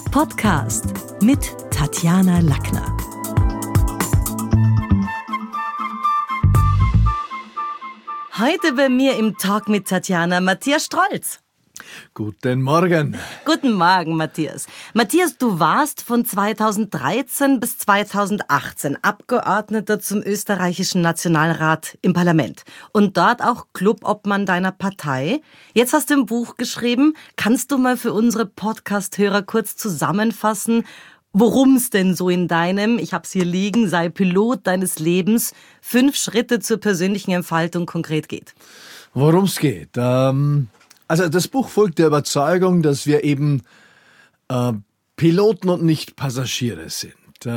Podcast mit Tatjana Lackner. Heute bei mir im Talk mit Tatjana Matthias Strolz. Guten Morgen. Guten Morgen, Matthias. Matthias, du warst von 2013 bis 2018 Abgeordneter zum österreichischen Nationalrat im Parlament und dort auch Clubobmann deiner Partei. Jetzt hast du ein Buch geschrieben. Kannst du mal für unsere Podcast-Hörer kurz zusammenfassen, worum es denn so in deinem, ich hab's hier liegen, sei Pilot deines Lebens, 5 Schritte zur persönlichen Entfaltung konkret geht? Worum es geht? Also das Buch folgt der Überzeugung, dass wir eben Piloten und nicht Passagiere sind.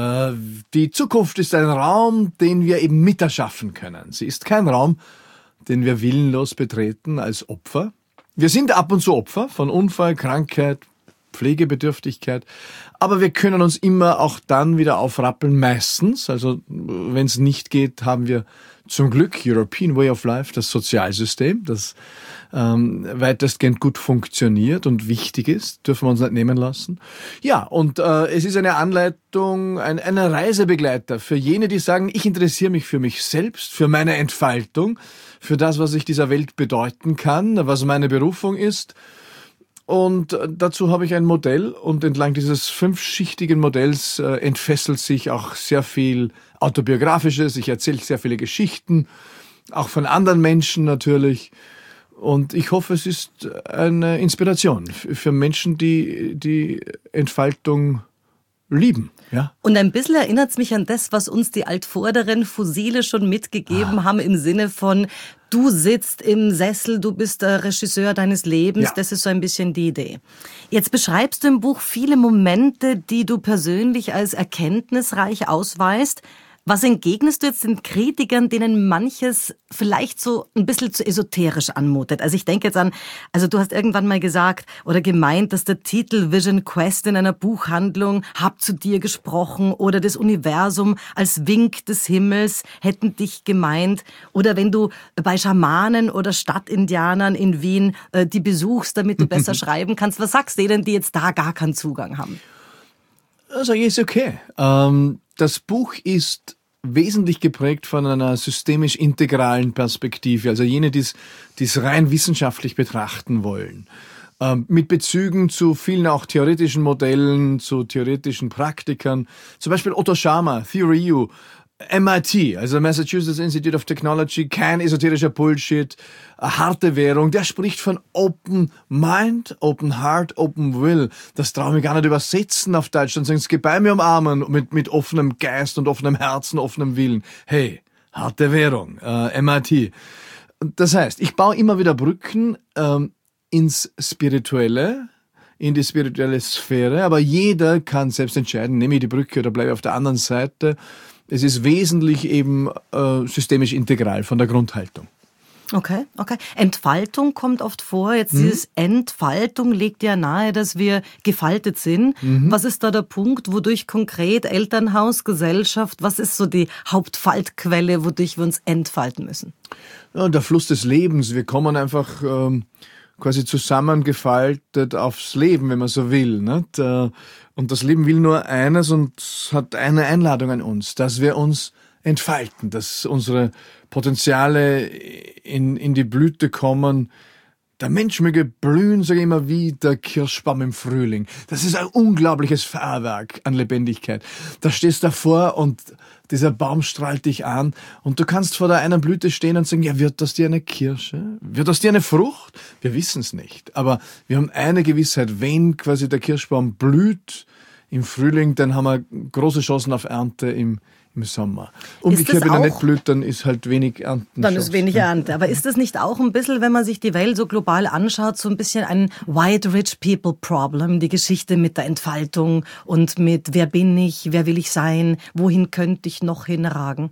Die Zukunft ist ein Raum, den wir eben miterschaffen können. Sie ist kein Raum, den wir willenlos betreten als Opfer. Wir sind ab und zu Opfer von Unfall, Krankheit, Pflegebedürftigkeit, aber wir können uns immer auch dann wieder aufrappeln, meistens. Also wenn es nicht geht, haben wir zum Glück European Way of Life, das Sozialsystem, das weitestgehend gut funktioniert und wichtig ist, dürfen wir uns nicht nehmen lassen. Ja, und es ist eine Anleitung, ein Reisebegleiter für jene, die sagen, ich interessiere mich für mich selbst, für meine Entfaltung, für das, was ich dieser Welt bedeuten kann, was meine Berufung ist. Und dazu habe ich ein Modell und entlang dieses 5-schichtigen Modells entfesselt sich auch sehr viel Autobiografisches. Ich erzähle sehr viele Geschichten, auch von anderen Menschen natürlich. Und ich hoffe, es ist eine Inspiration für Menschen, die die Entfaltung lieben. Ja? Und ein bisschen erinnert es mich an das, was uns die altvorderen Fossile schon mitgegeben haben, im Sinne von, du sitzt im Sessel, du bist der Regisseur deines Lebens. Ja. Das ist so ein bisschen die Idee. Jetzt beschreibst du im Buch viele Momente, die du persönlich als erkenntnisreich ausweist. Was entgegnest du jetzt den Kritikern, denen manches vielleicht so ein bisschen zu esoterisch anmutet? Also ich denke jetzt an, also du hast irgendwann mal gesagt oder gemeint, dass der Titel Vision Quest in einer Buchhandlung Hab zu dir gesprochen oder das Universum als Wink des Himmels hätten dich gemeint. Oder wenn du bei Schamanen oder Stadtindianern in Wien die besuchst, damit du besser schreiben kannst. Was sagst du denen, die jetzt da gar keinen Zugang haben? Also ist okay. Das Buch ist wesentlich geprägt von einer systemisch integralen Perspektive, also jene, die es rein wissenschaftlich betrachten wollen. Mit Bezügen zu vielen auch theoretischen Modellen, zu theoretischen Praktikern. Zum Beispiel Otto Scharmer, Theory U, MIT, also Massachusetts Institute of Technology, kein esoterischer Bullshit, eine harte Währung, der spricht von Open Mind, Open Heart, Open Will. Das traue ich gar nicht übersetzen auf Deutsch, dann sagen sie, geh bei mir umarmen mit offenem Geist und offenem Herzen, offenem Willen. Hey, harte Währung, MIT. Das heißt, ich baue immer wieder Brücken ins Spirituelle, in die spirituelle Sphäre, aber jeder kann selbst entscheiden, nehme ich die Brücke oder bleibe ich auf der anderen Seite. Es ist wesentlich eben systemisch integral von der Grundhaltung. Okay. Entfaltung kommt oft vor. Jetzt dieses Entfaltung legt ja nahe, dass wir gefaltet sind. Was ist da der Punkt, wodurch konkret Elternhaus, Gesellschaft, was ist so die Hauptfaltquelle, wodurch wir uns entfalten müssen? Ja, der Fluss des Lebens. Wir kommen einfach quasi zusammengefaltet aufs Leben, wenn man so will. Nicht? Und das Leben will nur eines und hat eine Einladung an uns, dass wir uns entfalten, dass unsere Potenziale in die Blüte kommen. Der Mensch möge blühen, sage ich immer, wie der Kirschbaum im Frühling. Das ist ein unglaubliches Feuerwerk an Lebendigkeit. Da stehst du davor und dieser Baum strahlt dich an und du kannst vor der einen Blüte stehen und sagen, ja, wird das dir eine Kirsche? Wird das dir eine Frucht? Wir wissen es nicht. Aber wir haben eine Gewissheit, wenn quasi der Kirschbaum blüht im Frühling, dann haben wir große Chancen auf Ernte im Sommer. Umgekehrt, wenn er nicht blüht, dann ist halt wenig Ernte. Dann ist wenig Ernte. Aber ist das nicht auch ein bisschen, wenn man sich die Welt so global anschaut, so ein bisschen ein White Rich People Problem, die Geschichte mit der Entfaltung und mit wer bin ich, wer will ich sein, wohin könnte ich noch hinragen?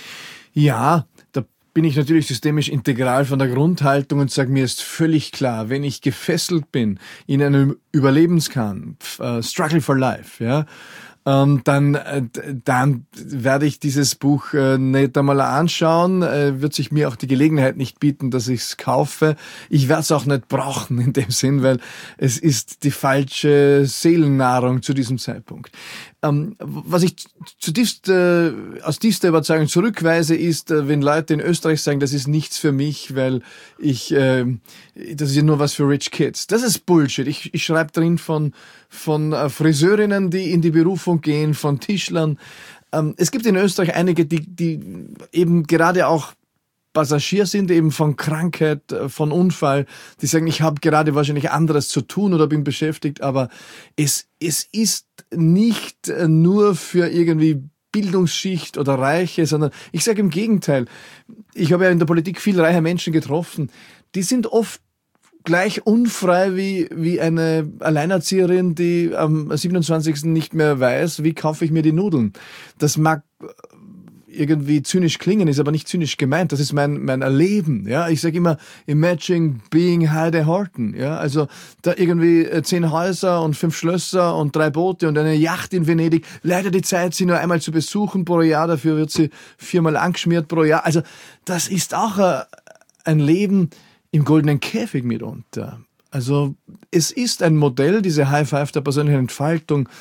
Ja, da bin ich natürlich systemisch integral von der Grundhaltung und sage, mir ist völlig klar, wenn ich gefesselt bin in einem Überlebenskampf, Struggle for Life, ja, dann werde ich dieses Buch nicht einmal anschauen, wird sich mir auch die Gelegenheit nicht bieten, dass ich es kaufe. Ich werde es auch nicht brauchen in dem Sinn, weil es ist die falsche Seelennahrung zu diesem Zeitpunkt. Was ich zutiefst aus tiefster Überzeugung zurückweise, ist, wenn Leute in Österreich sagen, das ist nichts für mich, weil das ist ja nur was für Rich Kids. Das ist Bullshit. Ich schreibe drin von Friseurinnen, die in die Berufung gehen, von Tischlern. Es gibt in Österreich einige, die eben gerade auch Passagier sind, eben von Krankheit, von Unfall, die sagen, ich habe gerade wahrscheinlich anderes zu tun oder bin beschäftigt, aber es ist nicht nur für irgendwie Bildungsschicht oder Reiche, sondern ich sage im Gegenteil. Ich habe ja in der Politik viel reiche Menschen getroffen, die sind oft gleich unfrei wie eine Alleinerzieherin, die am 27. nicht mehr weiß, wie kaufe ich mir die Nudeln. Das mag irgendwie zynisch klingen, ist aber nicht zynisch gemeint. Das ist mein Erleben. Ja, ich sage immer, imagine being Heide Horton. Ja, also da irgendwie 10 Häuser und 5 Schlösser und 3 Boote und eine Yacht in Venedig. Leider die Zeit, sie nur einmal zu besuchen pro Jahr. Dafür wird sie 4-mal angeschmiert pro Jahr. Also das ist auch ein Leben im goldenen Käfig mitunter. Also es ist ein Modell, diese High Five der persönlichen Entfaltung,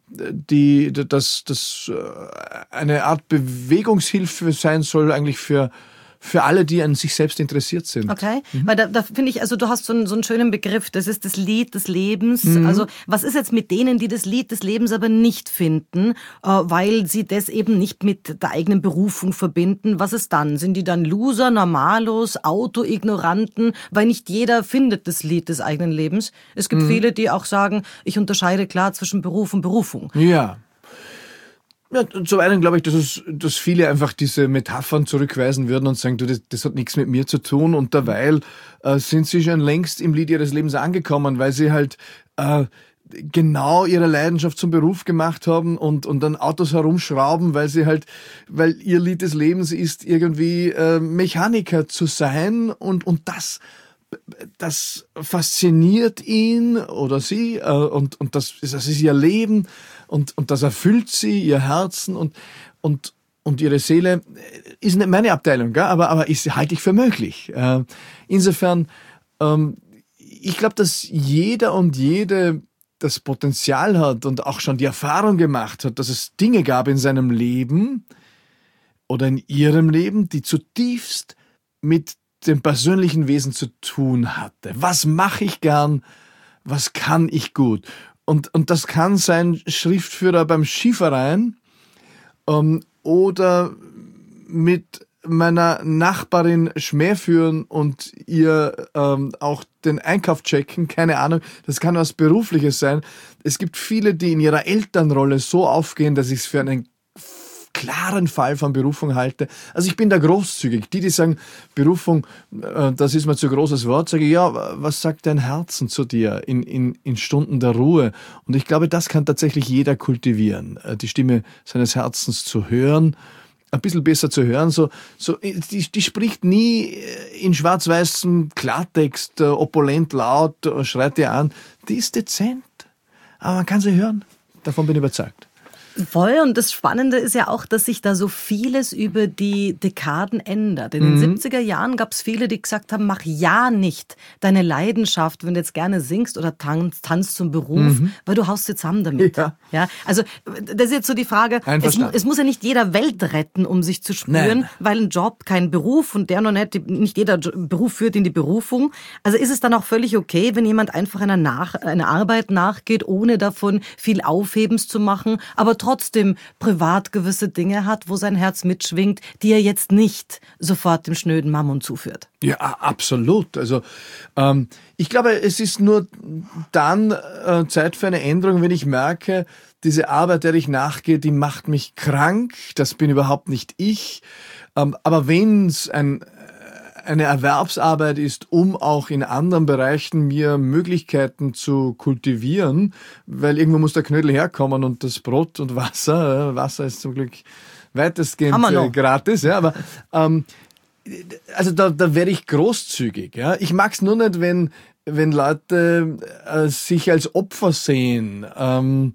das eine Art Bewegungshilfe sein soll, eigentlich für alle, die an sich selbst interessiert sind. Okay, weil da finde ich, also du hast so einen schönen Begriff, das ist das Lied des Lebens. Also was ist jetzt mit denen, die das Lied des Lebens aber nicht finden, weil sie das eben nicht mit der eigenen Berufung verbinden? Was ist dann? Sind die dann Loser, Normalos, Autoignoranten? Weil nicht jeder findet das Lied des eigenen Lebens. Es gibt viele, die auch sagen, ich unterscheide klar zwischen Beruf und Berufung. Ja. Ja, zum einen glaube ich, dass viele einfach diese Metaphern zurückweisen würden und sagen, du, das hat nichts mit mir zu tun, und derweil sind sie schon längst im Lied ihres Lebens angekommen, weil sie halt genau ihre Leidenschaft zum Beruf gemacht haben und an Autos herumschrauben, weil ihr Lied des Lebens ist, irgendwie Mechaniker zu sein, und das fasziniert ihn oder sie, und das ist ihr Leben, und das erfüllt sie, ihr Herzen und ihre Seele. Ist nicht meine Abteilung, gell? Aber halte ich für möglich. Insofern, ich glaube, dass jeder und jede das Potenzial hat und auch schon die Erfahrung gemacht hat, dass es Dinge gab in seinem Leben oder in ihrem Leben, die zutiefst mit dem persönlichen Wesen zu tun hatte. Was mache ich gern? Was kann ich gut? Und das kann sein Schriftführer beim Skiverein oder mit meiner Nachbarin Schmäh führen und ihr auch den Einkauf checken, keine Ahnung. Das kann was Berufliches sein. Es gibt viele, die in ihrer Elternrolle so aufgehen, dass ich es für einen klaren Fall von Berufung halte. Also ich bin da großzügig. Die sagen, Berufung, das ist mir zu großes Wort, sage ich, ja, was sagt dein Herzen zu dir in Stunden der Ruhe? Und ich glaube, das kann tatsächlich jeder kultivieren, die Stimme seines Herzens zu hören, ein bisschen besser zu hören. Die spricht nie in schwarz-weißem Klartext, opulent laut, schreit dir an. Die ist dezent, aber man kann sie hören. Davon bin ich überzeugt. Voll, und das Spannende ist ja auch, dass sich da so vieles über die Dekaden ändert. In den 70er Jahren gab es viele, die gesagt haben, mach ja nicht deine Leidenschaft, wenn du jetzt gerne singst oder tanzt zum Beruf, weil du haust dir zusammen damit. Ja, also das ist jetzt so die Frage, es muss ja nicht jeder Welt retten, um sich zu spüren, weil ein Job kein Beruf und der noch nicht jeder Beruf führt in die Berufung. Also ist es dann auch völlig okay, wenn jemand einfach einer Arbeit nachgeht, ohne davon viel Aufhebens zu machen, aber trotzdem privat gewisse Dinge hat, wo sein Herz mitschwingt, die er jetzt nicht sofort dem schnöden Mammon zuführt. Ja, absolut. Also ich glaube, es ist nur dann Zeit für eine Änderung, wenn ich merke, diese Arbeit, der ich nachgehe, die macht mich krank, das bin überhaupt nicht ich. Aber wenn es eine Erwerbsarbeit ist, um auch in anderen Bereichen mir Möglichkeiten zu kultivieren, weil irgendwo muss der Knödel herkommen und das Brot und Wasser. Wasser ist zum Glück weitestgehend gratis, ja, aber also da werde ich großzügig. Ja. Ich mag es nur nicht, wenn Leute sich als Opfer sehen.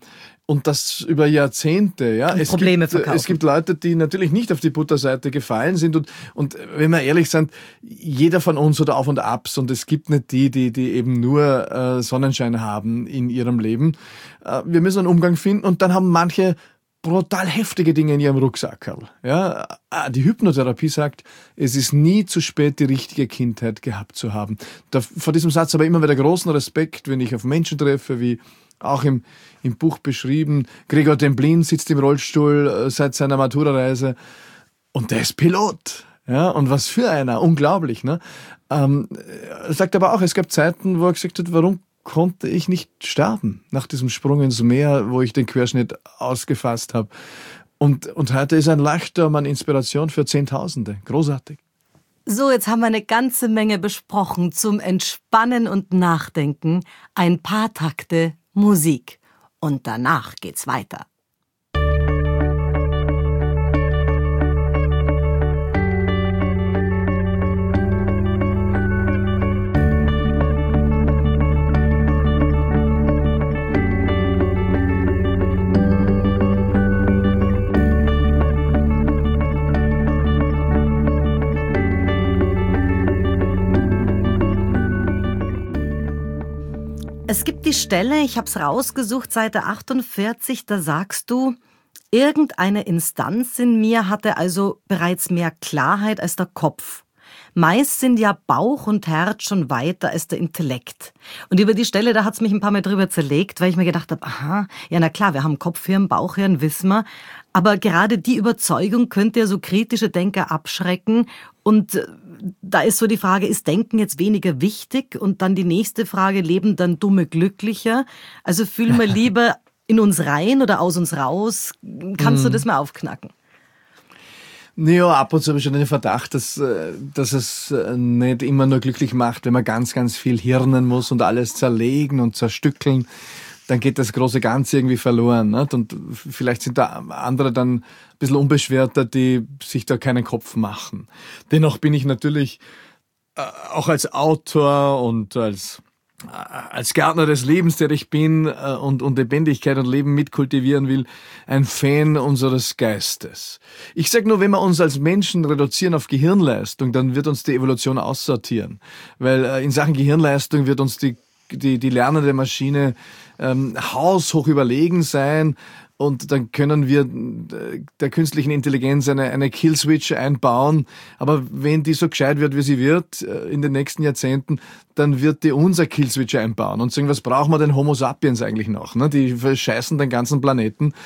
Und das über Jahrzehnte, ja. Es gibt Leute, die natürlich nicht auf die Butterseite gefallen sind und wenn wir ehrlich sind, jeder von uns hat Auf und Abs und es gibt nicht die eben nur Sonnenschein haben in ihrem Leben. Wir müssen einen Umgang finden und dann haben manche brutal heftige Dinge in ihrem Rucksackerl. Ja, die Hypnotherapie sagt, es ist nie zu spät, die richtige Kindheit gehabt zu haben. Vor diesem Satz habe ich immer wieder großen Respekt, wenn ich auf Menschen treffe, wie auch im Buch beschrieben. Gregor Demblin sitzt im Rollstuhl seit seiner Matura-Reise und der ist Pilot. Ja, und was für einer, unglaublich. Ne? Sagt aber auch, es gab Zeiten, wo er gesagt hat, warum konnte ich nicht sterben nach diesem Sprung ins Meer, wo ich den Querschnitt ausgefasst habe. Und heute ist ein Leuchtturm an Inspiration für Zehntausende. Großartig. So, jetzt haben wir eine ganze Menge besprochen zum Entspannen und Nachdenken. Ein paar Takte Musik. Und danach geht's weiter. Es gibt die Stelle, ich habe es rausgesucht, Seite 48, da sagst du, irgendeine Instanz in mir hatte also bereits mehr Klarheit als der Kopf. Meist sind ja Bauch und Herz schon weiter als der Intellekt. Und über die Stelle, da hat's mich ein paar Mal drüber zerlegt, weil ich mir gedacht habe, aha, ja na klar, wir haben Kopfhirn, Bauchhirn, wissen wir. Aber gerade die Überzeugung könnte ja so kritische Denker abschrecken. Und da ist so die Frage, ist Denken jetzt weniger wichtig? Und dann die nächste Frage, leben dann Dumme glücklicher? Also fühlen wir lieber in uns rein oder aus uns raus? Kannst du das mal aufknacken? Ja, ab und zu habe ich schon den Verdacht, dass es nicht immer nur glücklich macht, wenn man ganz, ganz viel hirnen muss und alles zerlegen und zerstückeln. Dann geht das große Ganze irgendwie verloren. Nicht? Und vielleicht sind da andere dann ein bisschen unbeschwerter, die sich da keinen Kopf machen. Dennoch bin ich natürlich auch als Autor und als Gärtner des Lebens, der ich bin und Lebendigkeit und Leben mitkultivieren will, ein Fan unseres Geistes. Ich sage nur, wenn wir uns als Menschen reduzieren auf Gehirnleistung, dann wird uns die Evolution aussortieren. Weil in Sachen Gehirnleistung wird uns die lernende Maschine haushoch überlegen sein. Und dann können wir der künstlichen Intelligenz eine Killswitch einbauen. Aber wenn die so gescheit wird, wie sie wird in den nächsten Jahrzehnten, dann wird die unser Killswitch einbauen. Und sagen, was brauchen wir denn Homo sapiens eigentlich noch? Ne? Die verscheißen den ganzen Planeten.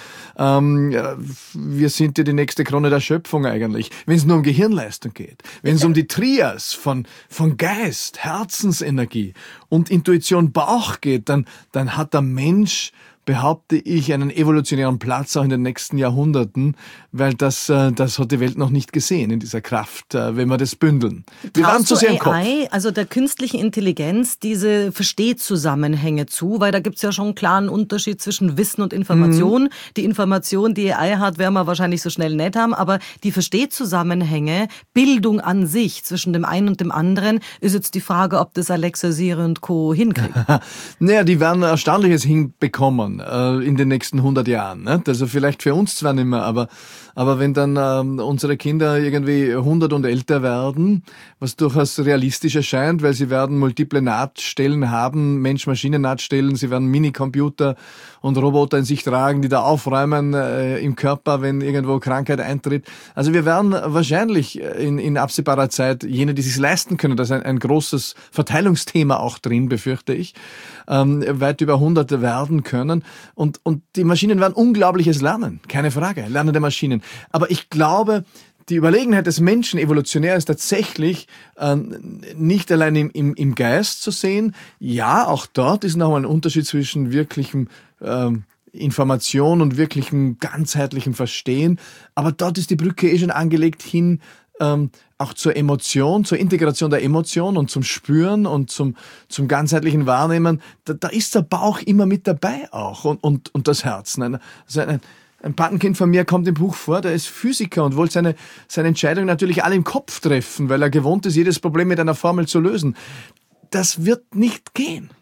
Wir sind ja die nächste Krone der Schöpfung eigentlich. Wenn es nur um Gehirnleistung geht, wenn es um die Trias von Geist, Herzensenergie und Intuition Bauch geht, dann hat der Mensch, behaupte ich, einen evolutionären Platz auch in den nächsten Jahrhunderten, weil das hat die Welt noch nicht gesehen in dieser Kraft, wenn wir das bündeln. Wir waren zu sehr im Kopf. AI, also der künstlichen Intelligenz, diese Verstehzusammenhänge zu, weil da gibt's ja schon einen klaren Unterschied zwischen Wissen und Information. Mhm. Die Information, die AI hat, werden wir wahrscheinlich so schnell nicht haben, aber die Verstehzusammenhänge, Bildung an sich zwischen dem einen und dem anderen, ist jetzt die Frage, ob das Alexa, Siri und Co. hinkriegen. Naja, die werden Erstaunliches hinbekommen in den nächsten 100 Jahren. Nicht? Also vielleicht für uns zwar nicht mehr, aber wenn dann unsere Kinder irgendwie 100 und älter werden, was durchaus realistisch erscheint, weil sie werden multiple Nahtstellen haben, Mensch-Maschinen-Nahtstellen, sie werden Minicomputer und Roboter in sich tragen, die da aufräumen im Körper, wenn irgendwo Krankheit eintritt. Also wir werden wahrscheinlich in absehbarer Zeit jene, die es sich leisten können, da ist ein großes Verteilungsthema auch drin, befürchte ich, weit über 100 werden können. Und die Maschinen werden Unglaubliches lernen, keine Frage, lernende Maschinen. Aber ich glaube, die Überlegenheit des Menschen evolutionär ist tatsächlich nicht allein im Geist zu sehen. Ja, auch dort ist noch ein Unterschied zwischen wirklichem Information und wirklichem ganzheitlichem Verstehen. Aber dort ist die Brücke schon angelegt hin auch zur Emotion, zur Integration der Emotion und zum Spüren und zum ganzheitlichen Wahrnehmen. Da ist der Bauch immer mit dabei auch und das Herz. Ein Patenkind von mir kommt im Buch vor, der ist Physiker und wollte seine Entscheidung natürlich alle im Kopf treffen, weil er gewohnt ist, jedes Problem mit einer Formel zu lösen. Das wird nicht gehen.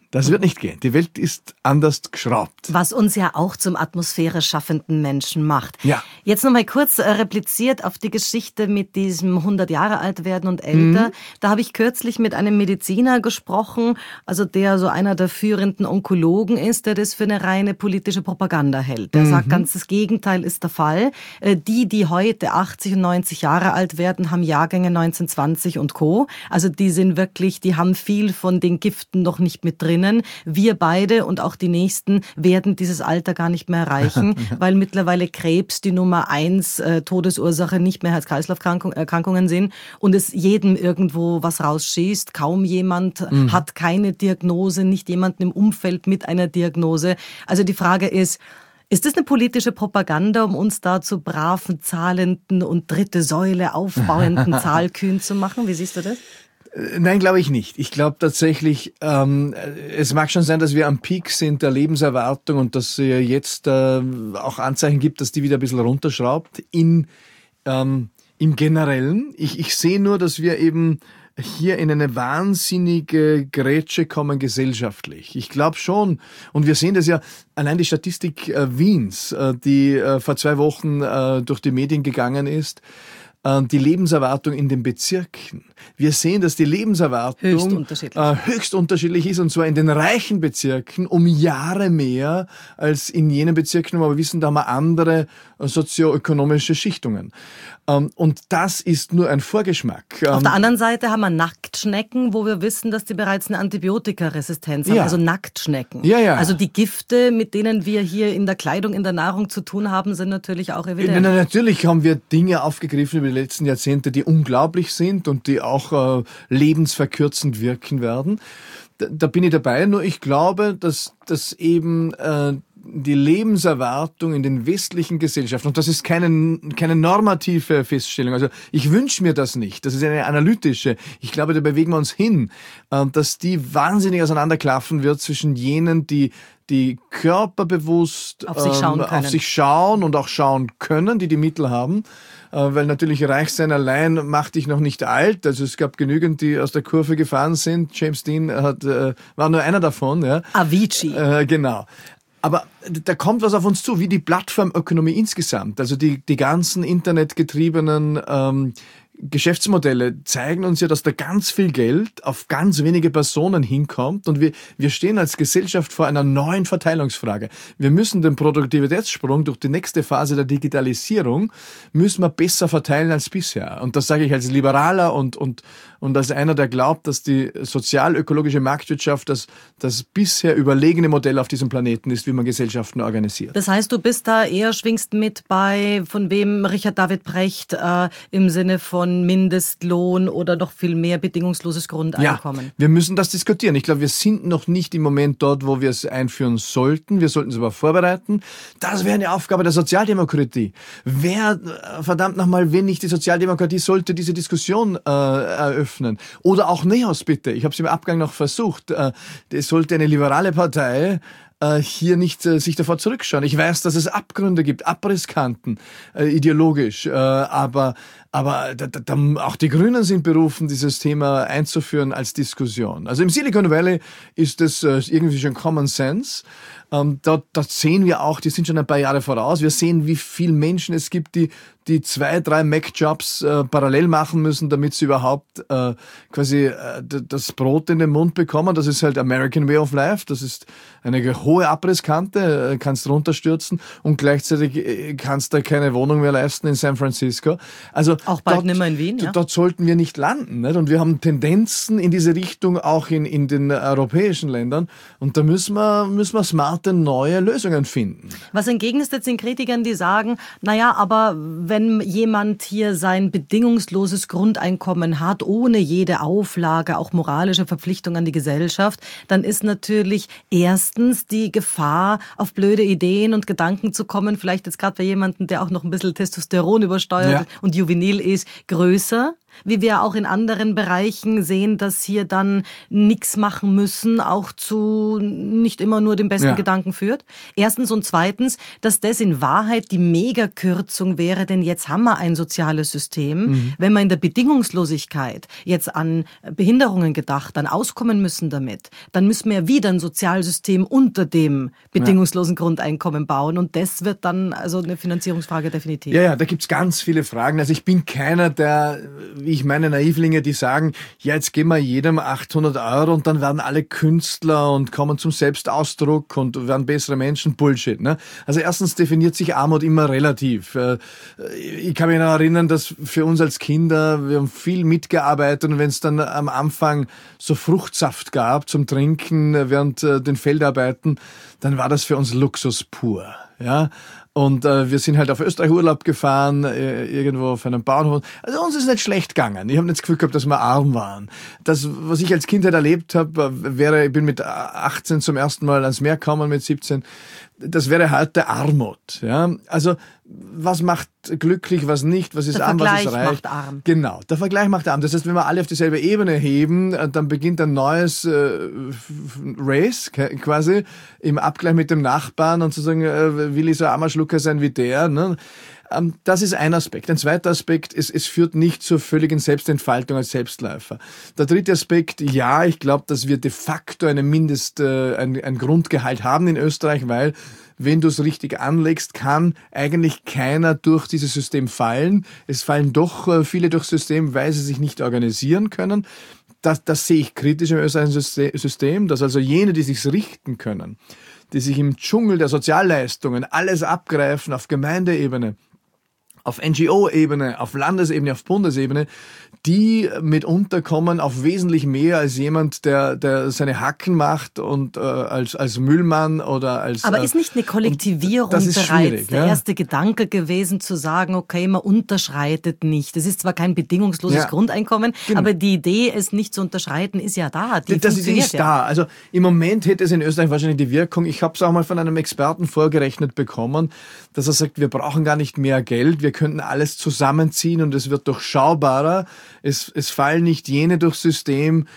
Das wird nicht gehen. Die Welt ist anders geschraubt. Was uns ja auch zum Atmosphäre schaffenden Menschen macht. Ja. Jetzt noch mal kurz repliziert auf die Geschichte mit diesem 100 Jahre alt werden und älter. Da habe ich kürzlich mit einem Mediziner gesprochen, also der so einer der führenden Onkologen ist, der das für eine reine politische Propaganda hält. Der sagt, ganz das Gegenteil ist der Fall. Die heute 80 und 90 Jahre alt werden, haben Jahrgänge 1920 und Co. Also die sind wirklich, die haben viel von den Giften noch nicht mit drin. Wir beide und auch die Nächsten werden dieses Alter gar nicht mehr erreichen, weil mittlerweile Krebs die Nummer 1 Todesursache nicht mehr Herz-Kreislauf-Erkrankungen sind und es jedem irgendwo was rausschießt. Kaum jemand hat keine Diagnose, nicht jemanden im Umfeld mit einer Diagnose. Also die Frage ist das eine politische Propaganda, um uns da zu braven, zahlenden und dritte Säule aufbauenden Zahlkühn zu machen? Wie siehst du das? Nein, glaube ich nicht. Ich glaube tatsächlich, es mag schon sein, dass wir am Peak sind der Lebenserwartung und dass es jetzt auch Anzeichen gibt, dass die wieder ein bisschen runterschraubt. Im Generellen. Ich sehe nur, dass wir eben hier in eine wahnsinnige Grätsche kommen gesellschaftlich. Ich glaube schon, und wir sehen das ja, allein die Statistik Wiens, die vor 2 Wochen durch die Medien gegangen ist, die Lebenserwartung in den Bezirken. Wir sehen, dass die Lebenserwartung höchst unterschiedlich ist, und zwar in den reichen Bezirken um Jahre mehr als in jenen Bezirken, wo wir wissen, da haben wir andere sozioökonomische Schichtungen. Und das ist nur ein Vorgeschmack. Auf der anderen Seite haben wir Nacktschnecken, wo wir wissen, dass die bereits eine Antibiotikaresistenz haben, also Nacktschnecken. Ja. Also die Gifte, mit denen wir hier in der Kleidung, in der Nahrung zu tun haben, sind natürlich auch evident. Natürlich haben wir Dinge aufgegriffen über die letzten Jahrzehnte, die unglaublich sind und die auch lebensverkürzend wirken werden. Da bin ich dabei, nur ich glaube, dass eben die Lebenserwartung in den westlichen Gesellschaften, und das ist keine normative Feststellung, also ich wünsche mir das nicht, das ist eine analytische, ich glaube, da bewegen wir uns hin, dass die wahnsinnig auseinanderklaffen wird zwischen jenen, die körperbewusst auf sich schauen und auch schauen können, die Mittel haben, weil natürlich reich sein allein macht dich noch nicht alt. Also es gab genügend, die aus der Kurve gefahren sind. James Dean war nur einer davon. Ja. Avicii. Genau. Aber da kommt was auf uns zu, wie die Plattformökonomie insgesamt. Also die ganzen internetgetriebenen Geschäftsmodelle zeigen uns ja, dass da ganz viel Geld auf ganz wenige Personen hinkommt, und wir stehen als Gesellschaft vor einer neuen Verteilungsfrage. Wir müssen den Produktivitätssprung durch die nächste Phase der Digitalisierung müssen wir besser verteilen als bisher. Und das sage ich als Liberaler und als einer, der glaubt, dass die sozial-ökologische Marktwirtschaft das bisher überlegene Modell auf diesem Planeten ist, wie man Gesellschaften organisiert. Das heißt, du bist da eher, schwingst mit bei, von wem Richard David Brecht im Sinne von Mindestlohn oder noch viel mehr bedingungsloses Grundeinkommen. Ja, wir müssen das diskutieren. Ich glaube, wir sind noch nicht im Moment dort, wo wir es einführen sollten. Wir sollten es aber vorbereiten. Das wäre eine Aufgabe der Sozialdemokratie. Verdammt nochmal, wenn nicht die Sozialdemokratie, sollte diese Diskussion eröffnen. Oder auch NEOS, bitte. Ich habe es im Abgang noch versucht. Es sollte eine liberale Partei hier nicht sich davor zurückschauen. Ich weiß, dass es Abgründe gibt, Abrisskanten, ideologisch, aber auch die Grünen sind berufen, dieses Thema einzuführen als Diskussion. Also im Silicon Valley ist das irgendwie schon Common Sense. Da sehen wir auch, die sind schon ein paar Jahre voraus. Wir sehen, wie viele Menschen es gibt, die 2-3 Mac-Jobs parallel machen müssen, damit sie überhaupt quasi das Brot in den Mund bekommen. Das ist halt American Way of Life. Das ist eine hohe Abrisskante, kannst runterstürzen, und gleichzeitig kannst du keine Wohnung mehr leisten in San Francisco. Also auch bald nicht mehr in Wien, ja? Dort sollten wir nicht landen, nicht? Und wir haben Tendenzen in diese Richtung auch in den europäischen Ländern, und da müssen wir smarte neue Lösungen finden. Was entgegnest jetzt den Kritikern, die sagen, naja, aber wenn jemand hier sein bedingungsloses Grundeinkommen hat, ohne jede Auflage, auch moralische Verpflichtung an die Gesellschaft, dann ist natürlich erstens die Gefahr, auf blöde Ideen und Gedanken zu kommen, vielleicht jetzt gerade bei jemandem, der auch noch ein bisschen Testosteron übersteuert und juvenil ist, größer. Wie wir auch in anderen Bereichen sehen, dass hier dann nichts machen müssen, auch zu nicht immer nur dem besten Gedanken führt. Erstens und zweitens, dass das in Wahrheit die Megakürzung wäre, denn jetzt haben wir ein soziales System. Wenn wir in der Bedingungslosigkeit jetzt an Behinderungen gedacht, dann auskommen müssen damit, dann müssen wir wieder ein Sozialsystem unter dem bedingungslosen Grundeinkommen bauen und das wird dann also eine Finanzierungsfrage definitiv. Ja, da gibt's ganz viele Fragen. Also ich bin keiner der, wie ich meine Naivlinge, die sagen, ja, jetzt geben wir jedem 800 € und dann werden alle Künstler und kommen zum Selbstausdruck und werden bessere Menschen. Bullshit, ne? Also erstens definiert sich Armut immer relativ. Ich kann mich noch erinnern, dass für uns als Kinder, wir haben viel mitgearbeitet und wenn es dann am Anfang so Fruchtsaft gab zum Trinken während den Feldarbeiten, dann war das für uns Luxus pur, ja. Und wir sind halt auf Österreich Urlaub gefahren, irgendwo auf einem Bauernhof. Also uns ist nicht schlecht gegangen. Ich habe nicht das Gefühl gehabt, dass wir arm waren. Das, was ich als Kind halt erlebt habe, ich bin mit 18 zum ersten Mal ans Meer gekommen, mit 17. Das wäre heute Armut. Ja? Also was macht glücklich, was nicht, was ist arm, was ist reich. Der Vergleich macht arm. Genau, der Vergleich macht arm. Das heißt, wenn wir alle auf dieselbe Ebene heben, dann beginnt ein neues Race quasi im Abgleich mit dem Nachbarn und zu sagen, will ich so ein armer Schlucker sein wie der. Ne? Das ist ein Aspekt. Ein zweiter Aspekt, es führt nicht zur völligen Selbstentfaltung als Selbstläufer. Der dritte Aspekt, ja, ich glaube, dass wir de facto ein Grundgehalt haben in Österreich, weil wenn du es richtig anlegst, kann eigentlich keiner durch dieses System fallen. Es fallen doch viele durchs System, weil sie sich nicht organisieren können. Das sehe ich kritisch im österreichischen System, dass also jene, die sich's richten können, die sich im Dschungel der Sozialleistungen alles abgreifen auf Gemeindeebene, auf NGO-Ebene, auf Landesebene, auf Bundesebene, die mitunter kommen auf wesentlich mehr als jemand, der seine Hacken macht und als Müllmann oder als... Aber ist nicht eine Kollektivierung bereits der erste Gedanke gewesen, zu sagen, okay, man unterschreitet nicht. Das ist zwar kein bedingungsloses Grundeinkommen, genau. Aber die Idee, es nicht zu unterschreiten, ist ja da. Das ist da. Also im Moment hätte es in Österreich wahrscheinlich die Wirkung, ich habe es auch mal von einem Experten vorgerechnet bekommen, dass er sagt, wir brauchen gar nicht mehr Geld, wir könnten alles zusammenziehen und es wird durchschaubarer. Es fallen nicht jene durchs System,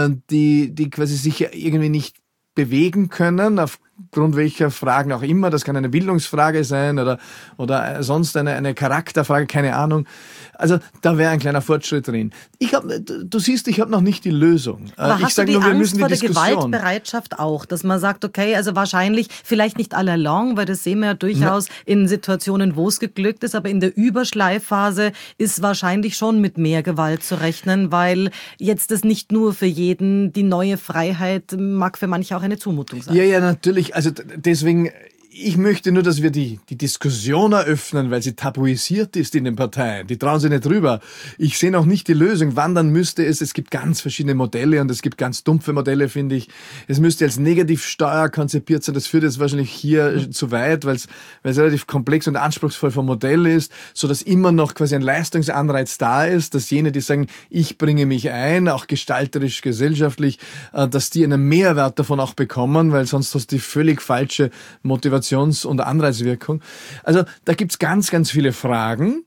die quasi sich irgendwie nicht bewegen können, aufgrund welcher Fragen auch immer. Das kann eine Bildungsfrage sein oder sonst eine Charakterfrage, keine Ahnung. Also da wäre ein kleiner Fortschritt drin. Du siehst, ich habe noch nicht die Lösung. Aber hast du die Angst vor der Gewaltbereitschaft auch, dass man sagt, okay, also wahrscheinlich, vielleicht nicht all along, weil das sehen wir ja durchaus in Situationen, wo es geglückt ist, aber in der Überschleifphase ist wahrscheinlich schon mit mehr Gewalt zu rechnen, weil jetzt das nicht nur für jeden, die neue Freiheit mag für manche auch eine Zumutung sein. Ja, natürlich. Also deswegen... Ich möchte nur, dass wir die Diskussion eröffnen, weil sie tabuisiert ist in den Parteien. Die trauen sich nicht drüber. Ich sehe noch nicht die Lösung. Wann dann müsste es gibt ganz verschiedene Modelle und es gibt ganz dumpfe Modelle, finde ich. Es müsste als Negativsteuer konzipiert sein. Das führt jetzt wahrscheinlich hier zu weit, weil es relativ komplex und anspruchsvoll vom Modell ist, so dass immer noch quasi ein Leistungsanreiz da ist, dass jene, die sagen, ich bringe mich ein, auch gestalterisch, gesellschaftlich, dass die einen Mehrwert davon auch bekommen, weil sonst hast du die völlig falsche Motivation und Anreizwirkung. Also da gibt's ganz, ganz viele Fragen.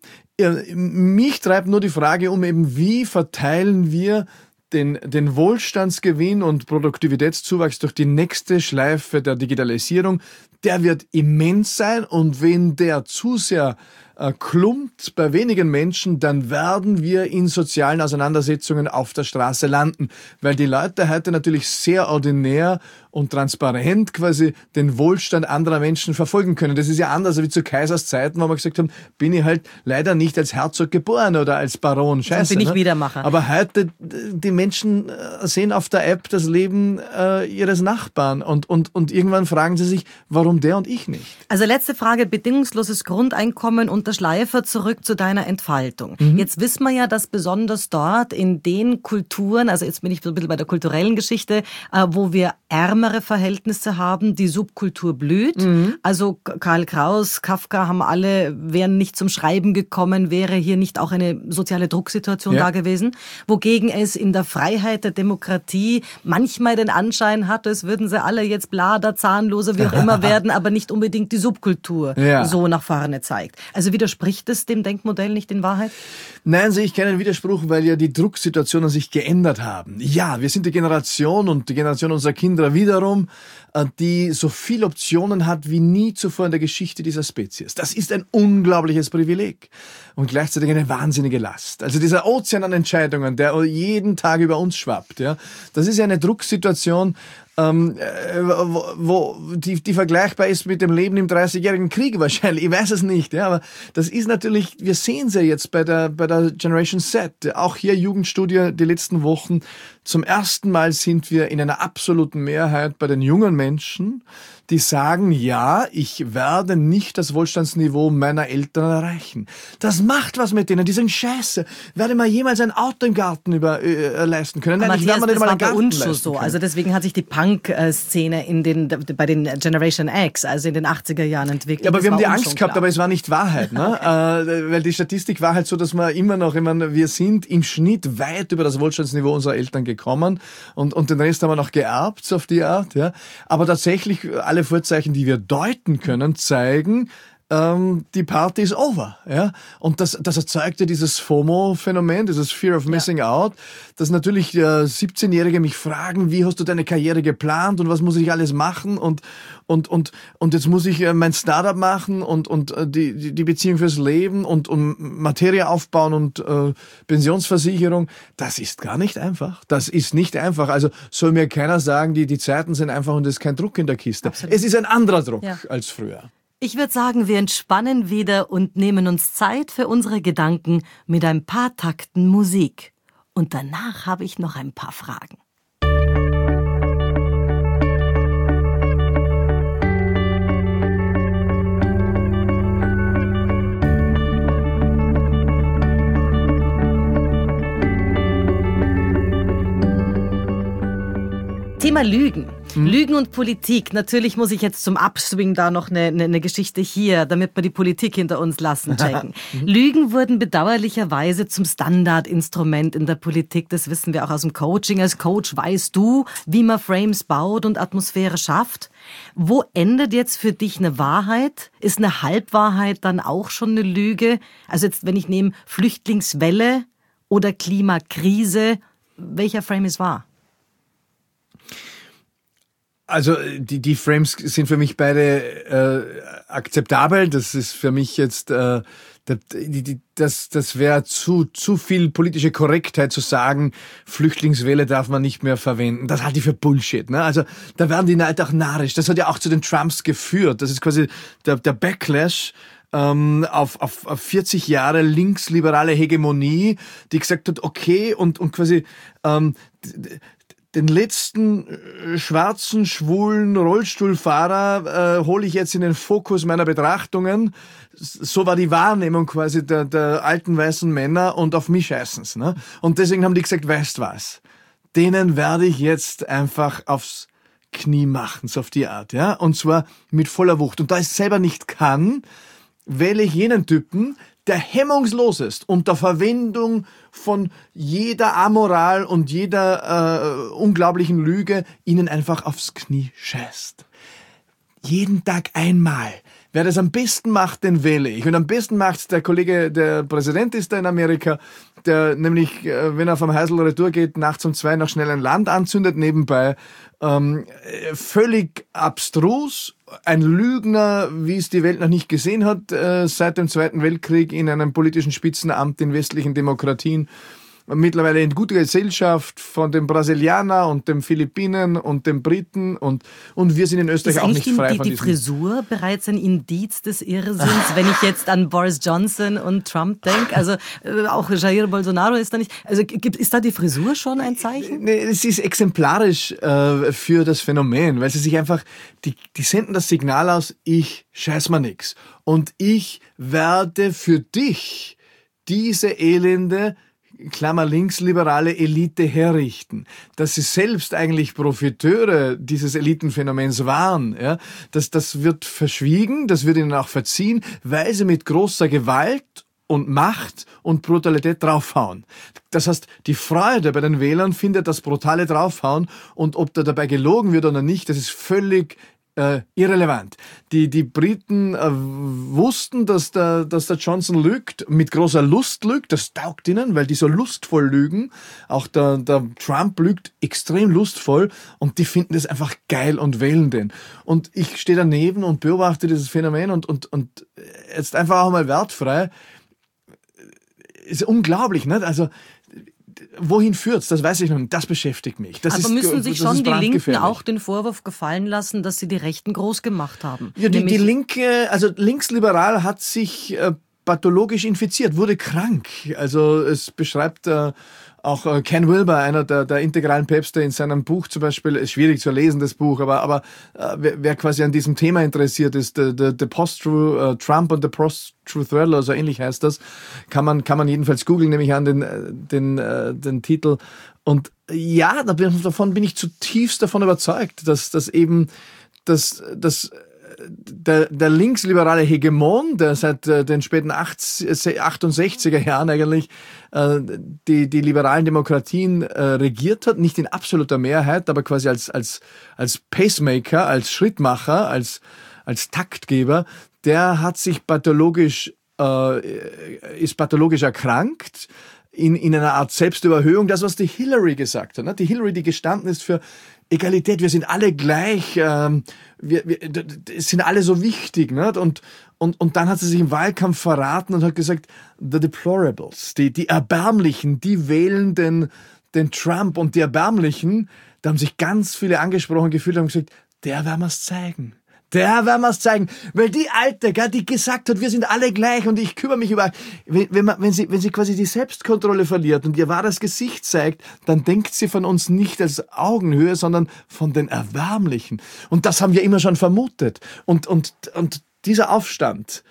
Mich treibt nur die Frage um eben, wie verteilen wir den Wohlstandsgewinn und Produktivitätszuwachs durch die nächste Schleife der Digitalisierung. Der wird immens sein und wenn der zu sehr klumpt bei wenigen Menschen, dann werden wir in sozialen Auseinandersetzungen auf der Straße landen, weil die Leute heute natürlich sehr ordinär und transparent quasi den Wohlstand anderer Menschen verfolgen können. Das ist ja anders wie zu Kaisers Zeiten, wo wir gesagt haben, bin ich halt leider nicht als Herzog geboren oder als Baron. Scheiße. Bin ich Wiedermacher. Aber heute, die Menschen sehen auf der App das Leben ihres Nachbarn und irgendwann fragen sie sich, warum der und ich nicht? Also letzte Frage, bedingungsloses Grundeinkommen und der Schleifer zurück zu deiner Entfaltung. Jetzt wissen wir ja, dass besonders dort in den Kulturen, also jetzt bin ich so ein bisschen bei der kulturellen Geschichte, wo wir ärmere Verhältnisse haben, die Subkultur blüht. Also Karl Kraus, Kafka wären nicht zum Schreiben gekommen, wäre hier nicht auch eine soziale Drucksituation da gewesen, wogegen es in der Freiheit der Demokratie manchmal den Anschein hat, als würden sie alle jetzt blader, zahnloser, wie auch immer werden, aber nicht unbedingt die Subkultur so nach vorne zeigt. Also Also widerspricht es dem Denkmodell nicht in Wahrheit? Nein, sehe ich keinen Widerspruch, weil ja die Drucksituationen sich geändert haben. Ja, wir sind die Generation und die Generation unserer Kinder wiederum, die so viele Optionen hat wie nie zuvor in der Geschichte dieser Spezies. Das ist ein unglaubliches Privileg und gleichzeitig eine wahnsinnige Last. Also dieser Ozean an Entscheidungen, der jeden Tag über uns schwappt, ja, das ist ja eine Drucksituation, wo die vergleichbar ist mit dem Leben im 30-jährigen Krieg wahrscheinlich. Ich weiß es nicht, ja, aber das ist natürlich, wir sehen es ja jetzt bei der Generation Z. Auch hier Jugendstudie die letzten Wochen. Zum ersten Mal sind wir in einer absoluten Mehrheit bei den jungen Menschen, die sagen, ja, ich werde nicht das Wohlstandsniveau meiner Eltern erreichen. Das macht was mit denen, die sind scheiße. Werde mal jemals ein Auto im Garten leisten können? Nein, ich werde mir nicht mal einen Garten leisten so. Also deswegen hat sich die Punk-Szene bei den Generation X, also in den 80er Jahren entwickelt. Ja, aber wir haben die Angst gehabt, aber es war nicht Wahrheit, ne? Okay. Weil die Statistik war halt so, dass wir immer noch, wir sind im Schnitt weit über das Wohlstandsniveau unserer Eltern gekommen und den Rest haben wir noch geerbt, so auf die Art, ja. Aber tatsächlich, alle Vorzeichen, die wir deuten können, zeigen, die Party ist over, ja. Und das erzeugt ja dieses FOMO-Phänomen, dieses Fear of Missing Out, dass natürlich 17-Jährige mich fragen, wie hast du deine Karriere geplant und was muss ich alles machen und jetzt muss ich mein Startup machen und die Beziehung fürs Leben und Materie aufbauen und Pensionsversicherung. Das ist gar nicht einfach. Das ist nicht einfach. Also soll mir keiner sagen, die Zeiten sind einfach und es ist kein Druck in der Kiste. Absolut. Es ist ein anderer Druck als früher. Ich würde sagen, wir entspannen wieder und nehmen uns Zeit für unsere Gedanken mit ein paar Takten Musik. Und danach habe ich noch ein paar Fragen. Thema Lügen. Lügen und Politik. Natürlich muss ich jetzt zum Upswing da noch eine Geschichte hier, damit wir die Politik hinter uns lassen, checken. Lügen wurden bedauerlicherweise zum Standardinstrument in der Politik. Das wissen wir auch aus dem Coaching. Als Coach weißt du, wie man Frames baut und Atmosphäre schafft. Wo endet jetzt für dich eine Wahrheit? Ist eine Halbwahrheit dann auch schon eine Lüge? Also jetzt, wenn ich nehme Flüchtlingswelle oder Klimakrise, welcher Frame ist wahr? Also die Frames sind für mich beide akzeptabel. Das ist für mich jetzt das wäre zu viel politische Korrektheit zu sagen, Flüchtlingswelle darf man nicht mehr verwenden. Das halte ich für Bullshit. Ne? Also da werden die Leute auch narrisch. Das hat ja auch zu den Trumps geführt. Das ist quasi der Backlash auf 40 Jahre linksliberale Hegemonie, die gesagt hat, okay, und quasi den letzten schwarzen, schwulen Rollstuhlfahrer hole ich jetzt in den Fokus meiner Betrachtungen. So war die Wahrnehmung quasi der alten weißen Männer und auf mich scheißen's. Ne? Und deswegen haben die gesagt, weißt was, denen werde ich jetzt einfach aufs Knie machen, so auf die Art. Ja, und zwar mit voller Wucht. Und da ich es selber nicht kann, wähle ich jenen Typen, der hemmungslos ist unter Verwendung von jeder Amoral und jeder unglaublichen Lüge, ihnen einfach aufs Knie scheißt. Jeden Tag einmal. Wer das am besten macht, den wähle ich. Und am besten macht's der Kollege, der Präsident ist da in Amerika, der nämlich, wenn er vom Heisel Retour geht, nachts um 2 noch schnell ein Land anzündet nebenbei. Völlig abstrus. Ein Lügner, wie es die Welt noch nicht gesehen hat, seit dem Zweiten Weltkrieg in einem politischen Spitzenamt in westlichen Demokratien. Mittlerweile in guter Gesellschaft von dem Brasilianer und dem Philippinen und dem Briten und wir sind in Österreich auch nicht frei von diesem. Ist die Frisur bereits ein Indiz des Irrsinns, wenn ich jetzt an Boris Johnson und Trump denke? Also auch Jair Bolsonaro ist da nicht. Also ist da die Frisur schon ein Zeichen? Nee, es ist exemplarisch für das Phänomen, weil sie sich einfach, die senden das Signal aus, ich scheiß mir nix. Und ich werde für dich diese elende Klammer linksliberale Elite herrichten, dass sie selbst eigentlich Profiteure dieses Elitenphänomens waren, ja, das wird verschwiegen, das wird ihnen auch verziehen, weil sie mit großer Gewalt und Macht und Brutalität draufhauen. Das heißt, die Freude bei den Wählern findet das brutale Draufhauen und ob da dabei gelogen wird oder nicht, das ist völlig irrelevant. Die Briten wussten, dass der Johnson lügt, mit großer Lust lügt, das taugt ihnen, weil die so lustvoll lügen. Auch der Trump lügt extrem lustvoll und die finden das einfach geil und wählen den. Und ich stehe daneben und beobachte dieses Phänomen und jetzt einfach auch mal wertfrei. Ist unglaublich, nicht? Also wohin führt's? Das weiß ich noch nicht. Das beschäftigt mich. Aber müssen sich schon die Linken auch den Vorwurf gefallen lassen, dass sie die Rechten groß gemacht haben? Ja, die Linke, also linksliberal hat sich pathologisch infiziert, wurde krank. Also es beschreibt auch Ken Wilber, einer der integralen Päpste, in seinem Buch zum Beispiel, ist schwierig zu lesen, das Buch, aber wer quasi an diesem Thema interessiert ist, the Post-Truth Trump und the Post-Truth Thriller, so ähnlich heißt das, kann man jedenfalls googeln, nehme ich an, den Titel. Und ja, davon bin ich zutiefst davon überzeugt, dass eben der linksliberale Hegemon, der seit den späten 68er Jahren eigentlich die liberalen Demokratien regiert hat, nicht in absoluter Mehrheit, aber quasi als Pacemaker, als Schrittmacher, als Taktgeber, der hat sich ist pathologisch erkrankt, in einer Art Selbstüberhöhung, das, was die Hillary gesagt hat. Ne? Die Hillary, die gestanden ist für Egalität, wir sind alle gleich, wir sind alle so wichtig. Nicht? Und dann hat sie sich im Wahlkampf verraten und hat gesagt, the deplorables, die Erbärmlichen, die wählen den Trump. Und die Erbärmlichen, da haben sich ganz viele angesprochen gefühlt und haben gesagt, der werden wir's zeigen. Der werden wir's zeigen. Weil die Alte, die gesagt hat, wir sind alle gleich und ich kümmere mich über... Wenn sie quasi die Selbstkontrolle verliert und ihr wahres Gesicht zeigt, dann denkt sie von uns nicht als Augenhöhe, sondern von den Erbärmlichen. Und das haben wir immer schon vermutet. Und dieser Aufstand...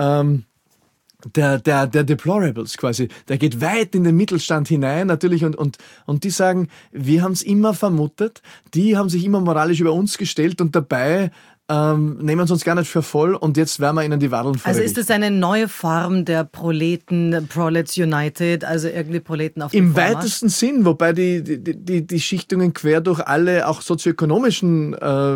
Der Deplorables quasi, der geht weit in den Mittelstand hinein natürlich und die sagen, wir haben es immer vermutet, die haben sich immer moralisch über uns gestellt und dabei nehmen uns gar nicht für voll und jetzt werden wir ihnen die Wadeln vorgelegt. Also ist es eine neue Form der Prolets United, also irgendwie Proleten auf Im weitesten Sinn, wobei die Schichtungen quer durch alle auch sozioökonomischen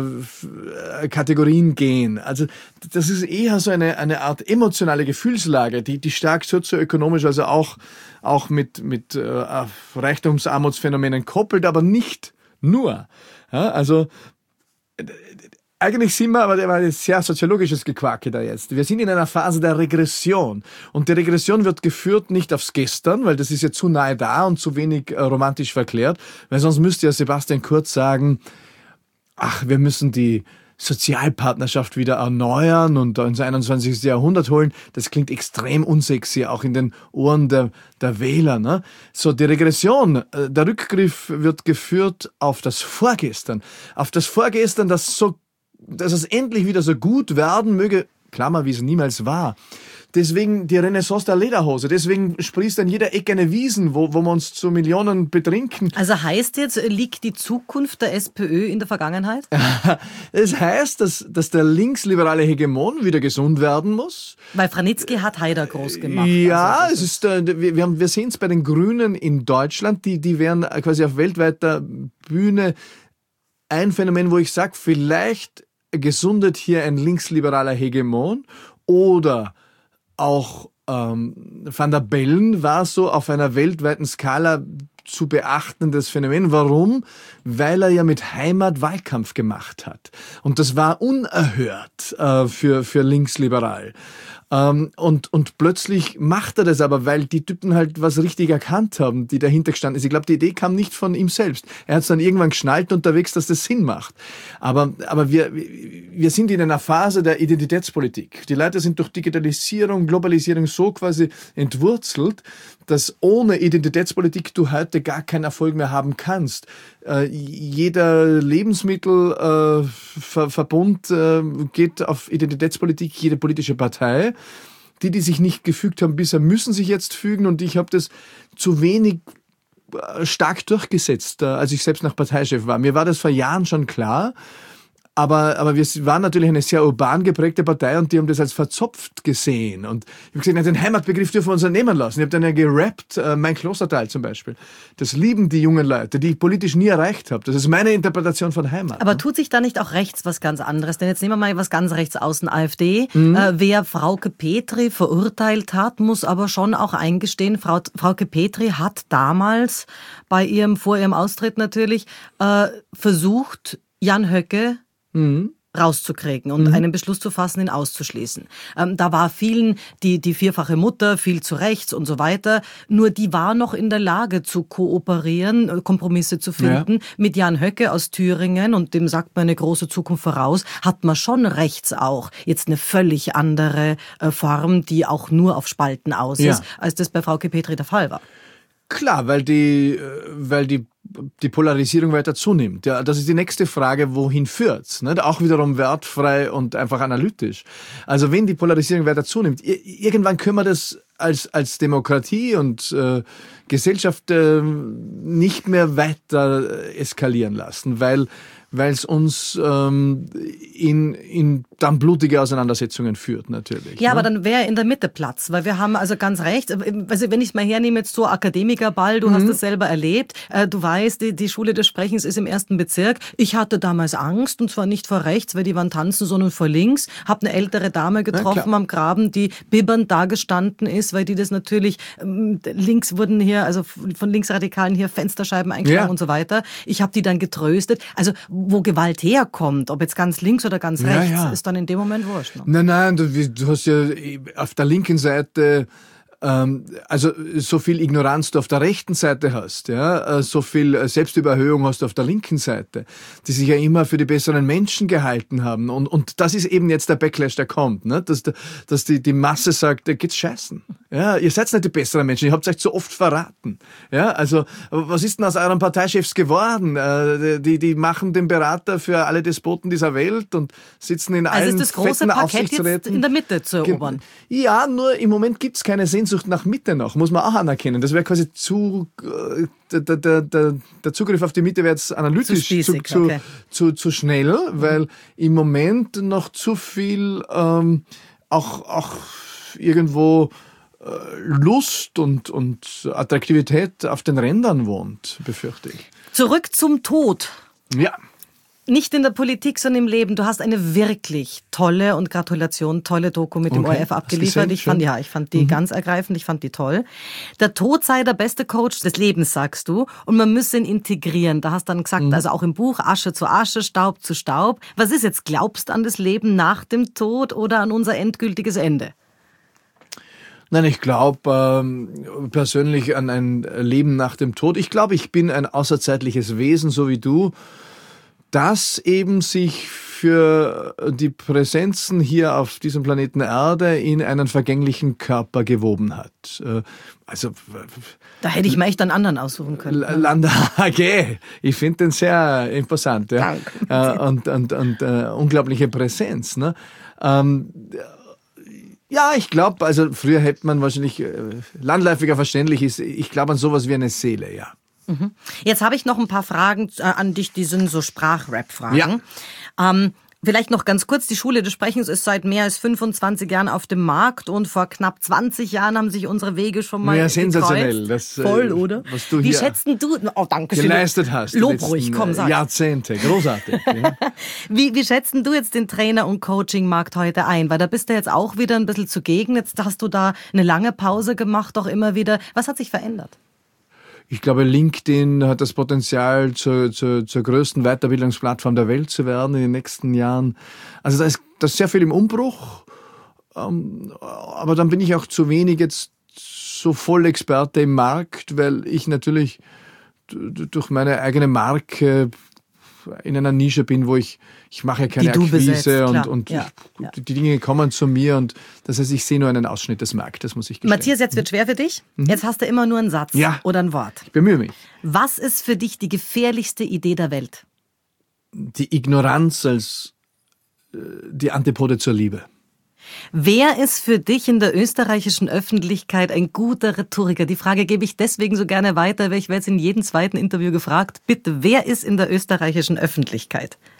Kategorien gehen. Also das ist eher so eine Art emotionale Gefühlslage, die stark sozioökonomisch, also auch mit Reichtumsarmutsphänomenen koppelt, aber nicht nur. Ja, also eigentlich sind wir, aber der war ein sehr soziologisches Gequake da jetzt. Wir sind in einer Phase der Regression. Und die Regression wird geführt nicht aufs Gestern, weil das ist ja zu nahe da und zu wenig romantisch verklärt. Weil sonst müsste ja Sebastian Kurz sagen, wir müssen die Sozialpartnerschaft wieder erneuern und ins 21. Jahrhundert holen. Das klingt extrem unsexy, auch in den Ohren der Wähler. Ne? So, die Regression, der Rückgriff wird geführt auf das Vorgestern. Auf das Vorgestern, dass es endlich wieder so gut werden möge, Klammer, wie es niemals war. Deswegen die Renaissance der Lederhose. Deswegen sprießt an jeder Ecke eine Wiesn, wo wir uns zu Millionen betrinken. Also heißt jetzt, liegt die Zukunft der SPÖ in der Vergangenheit? Das heißt, dass der linksliberale Hegemon wieder gesund werden muss. Weil Vranitzky hat Haider groß gemacht. Ja, also wir sehen es bei den Grünen in Deutschland. Die wären quasi auf weltweiter Bühne ein Phänomen, wo ich sage, vielleicht gesundet hier ein linksliberaler Hegemon oder auch Van der Bellen war so auf einer weltweiten Skala zu beachtendes Phänomen. Warum? Weil er ja mit Heimat Wahlkampf gemacht hat. Und das war unerhört für linksliberal. Und plötzlich macht er das aber, weil die Typen halt was richtig erkannt haben, die dahinter gestanden sind. Ich glaube, die Idee kam nicht von ihm selbst. Er hat es dann irgendwann geschnallt unterwegs, dass das Sinn macht. Aber wir sind in einer Phase der Identitätspolitik. Die Leute sind durch Digitalisierung, Globalisierung so quasi entwurzelt, dass ohne Identitätspolitik du heute gar keinen Erfolg mehr haben kannst. Jeder Lebensmittelverbund geht auf Identitätspolitik, jede politische Partei. Die sich nicht gefügt haben bisher, müssen sich jetzt fügen und ich habe das zu wenig stark durchgesetzt, als ich selbst noch Parteichef war. Mir war das vor Jahren schon klar, Aber wir waren natürlich eine sehr urban geprägte Partei und die haben das als verzopft gesehen. Und ich habe gesagt, den Heimatbegriff dürfen wir uns nicht nehmen lassen. Ich habe dann ja gerappt, mein Klosterteil zum Beispiel. Das lieben die jungen Leute, die ich politisch nie erreicht habe. Das ist meine Interpretation von Heimat. Aber tut sich da nicht auch rechts was ganz anderes? Denn jetzt nehmen wir mal was ganz rechts außen, AfD. Wer Frauke Petry verurteilt hat, muss aber schon auch eingestehen, Frauke Petry hat damals vor ihrem Austritt natürlich versucht, Jan Höcke rauszukriegen und einen Beschluss zu fassen, ihn auszuschließen. Da war vielen die vierfache Mutter, viel zu rechts und so weiter. Nur die war noch in der Lage zu kooperieren, Kompromisse zu finden. Ja. Mit Jan Höcke aus Thüringen, und dem sagt man eine große Zukunft voraus, hat man schon rechts auch jetzt eine völlig andere Form, die auch nur auf Spalten aus ist, als das bei Frauke Petry der Fall war. Klar, weil die Polarisierung weiter zunimmt. Ja, das ist die nächste Frage, wohin führt's? Ne? Auch wiederum wertfrei und einfach analytisch. Also wenn die Polarisierung weiter zunimmt, irgendwann können wir das als Demokratie und Gesellschaft nicht mehr weiter eskalieren lassen, weil es uns in dann blutige Auseinandersetzungen führt, natürlich. Ja, ne? Aber dann wäre in der Mitte Platz, weil wir haben also ganz recht, also wenn ich es mal hernehme, jetzt so Akademikerball, du hast das selber erlebt, du weißt, die Schule des Sprechens ist im 1. Bezirk. Ich hatte damals Angst, und zwar nicht vor rechts, weil die waren tanzen, sondern vor links, habe eine ältere Dame getroffen am Graben, die bibbernd da gestanden ist, weil die das natürlich, links wurden hier, also von Linksradikalen hier Fensterscheiben eingeschlagen und so weiter. Ich habe die dann getröstet. Also wo Gewalt herkommt, ob jetzt ganz links oder ganz rechts, ist dann in dem Moment wurscht. Ne? Nein, du hast ja auf der linken Seite also so viel Ignoranz du auf der rechten Seite hast, ja, so viel Selbstüberhöhung hast du auf der linken Seite, die sich ja immer für die besseren Menschen gehalten haben. Und das ist eben jetzt der Backlash, der kommt, ne? Dass die Masse sagt, geht's scheißen. Ja, ihr seid nicht die besseren Menschen, ihr habt euch zu oft verraten. Ja, also was ist denn aus euren Parteichefs geworden? Die machen den Berater für alle Despoten dieser Welt und sitzen in allen ist das große Paket jetzt in der Mitte zu erobern? Ja, nur im Moment gibt's keine Sehnsucht nach Mitte noch, muss man auch anerkennen. Das wäre quasi der Zugriff auf die Mitte wäre jetzt analytisch zu schnell, weil im Moment noch zu viel auch irgendwo Lust und Attraktivität auf den Rändern wohnt, befürchte ich. Zurück zum Tod. Ja. Nicht in der Politik, sondern im Leben. Du hast eine wirklich tolle, und Gratulation, tolle Doku mit dem ORF abgeliefert. Ich fand die ganz ergreifend, ich fand die toll. Der Tod sei der beste Coach des Lebens, sagst du, und man müsse ihn integrieren. Da hast du dann gesagt, also auch im Buch, Asche zu Asche, Staub zu Staub. Was ist jetzt, glaubst du an das Leben nach dem Tod oder an unser endgültiges Ende? Nein, ich glaube persönlich an ein Leben nach dem Tod. Ich glaube, ich bin ein außerzeitliches Wesen, so wie du, das eben sich für die Präsenzen hier auf diesem Planeten Erde in einen vergänglichen Körper gewoben hat. Also da hätte ich mir echt einen anderen aussuchen können. Landa AG, ich finde den sehr imposant. Ja. Danke. Und unglaubliche Präsenz. Ne? Ja, ich glaube, also früher hätte man wahrscheinlich landläufiger verständlich ist, ich glaube an sowas wie eine Seele, ja. Jetzt habe ich noch ein paar Fragen an dich, die sind so Sprachrap-Fragen. Ja. Vielleicht noch ganz kurz, die Schule des Sprechens ist seit mehr als 25 Jahren auf dem Markt und vor knapp 20 Jahren haben sich unsere Wege schon mal sensationell. Das, voll, oder? Was du Wie hier schätzt du, danke schön, geleistet hast. Lob ruhig, komm, sag. Jahrzehnte, großartig. Ja. Wie schätzen du jetzt den Trainer- und Coaching-Markt heute ein? Weil da bist du jetzt auch wieder ein bisschen zugegen. Jetzt hast du da eine lange Pause gemacht, auch immer wieder. Was hat sich verändert? Ich glaube, LinkedIn hat das Potenzial, zur größten Weiterbildungsplattform der Welt zu werden in den nächsten Jahren. Also da ist sehr viel im Umbruch, aber dann bin ich auch zu wenig jetzt so Vollexperte im Markt, weil ich natürlich durch meine eigene Marke in einer Nische bin, wo ich mache keine Akquise und die Dinge kommen zu mir und das heißt, ich sehe nur einen Ausschnitt des Marktes, muss ich gestehen. Matthias, jetzt wird schwer für dich. Jetzt hast du immer nur einen Satz oder ein Wort. Ich bemühe mich. Was ist für dich die gefährlichste Idee der Welt? Die Ignoranz als die Antipode zur Liebe. Wer ist für dich in der österreichischen Öffentlichkeit ein guter Rhetoriker? Die Frage gebe ich deswegen so gerne weiter, weil ich werde jetzt in jedem zweiten Interview gefragt. Bitte, wer ist in der österreichischen Öffentlichkeit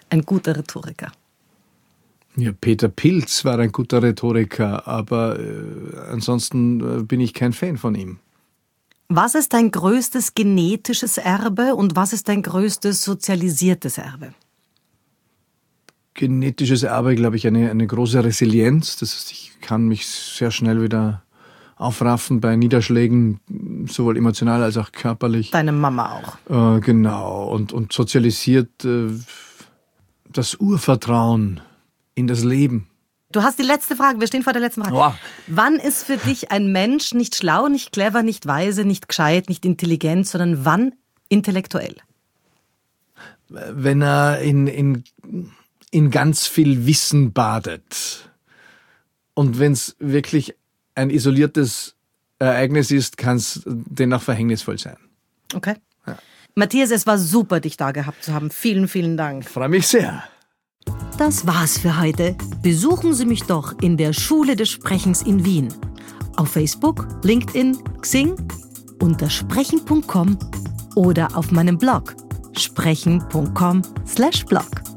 ein guter Rhetoriker? Ja, Peter Pilz war ein guter Rhetoriker, aber ansonsten bin ich kein Fan von ihm. Was ist dein größtes genetisches Erbe und was ist dein größtes sozialisiertes Erbe? Genetisches Erbe, glaube ich, eine große Resilienz. Das heißt, ich kann mich sehr schnell wieder aufraffen bei Niederschlägen, sowohl emotional als auch körperlich. Deine Mama auch. Genau. Und sozialisiert das Urvertrauen in das Leben. Du hast die letzte Frage, wir stehen vor der letzten Frage. Oh. Wann ist für dich ein Mensch nicht schlau, nicht clever, nicht weise, nicht gescheit, nicht intelligent, sondern wann intellektuell? Wenn er in ganz viel Wissen badet. Und wenn es wirklich ein isoliertes Ereignis ist, kann es dennoch verhängnisvoll sein. Okay. Ja. Matthias, es war super, dich da gehabt zu haben. Vielen, vielen Dank. Ich freue mich sehr. Das war's für heute. Besuchen Sie mich doch in der Schule des Sprechens in Wien. Auf Facebook, LinkedIn, Xing, unter sprechen.com oder auf meinem Blog sprechen.com/blog.